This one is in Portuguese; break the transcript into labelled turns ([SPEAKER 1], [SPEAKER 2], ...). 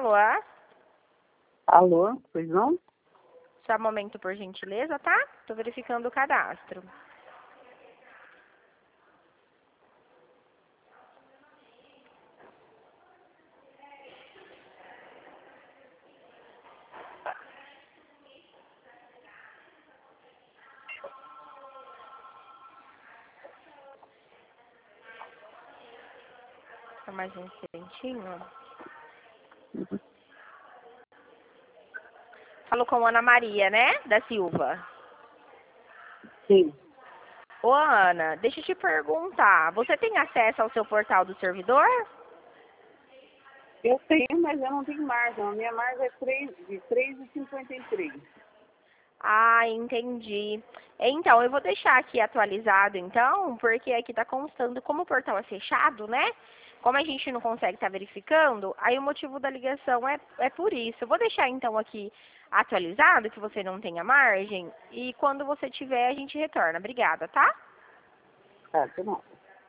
[SPEAKER 1] Alô?
[SPEAKER 2] Alô, pois não?
[SPEAKER 1] Só um momento, por gentileza, tá? Tô verificando o cadastro. Só mais um instantinho. Falou com Ana Maria, né? Da Silva.
[SPEAKER 2] Sim.
[SPEAKER 1] Ô, Ana, deixa eu te perguntar. Você tem acesso ao seu portal do servidor?
[SPEAKER 2] Eu tenho, mas eu não tenho margem. A minha margem é de 3,53.
[SPEAKER 1] Ah, entendi. Então, eu vou deixar aqui atualizado, então, porque aqui tá constando, como o portal é fechado, né? Como a gente não consegue estar verificando, aí o motivo da ligação é por isso. Eu vou deixar, então, aqui atualizado, que você não tenha margem, e quando você tiver, a gente retorna. Obrigada, tá?
[SPEAKER 2] Tá, tá bom.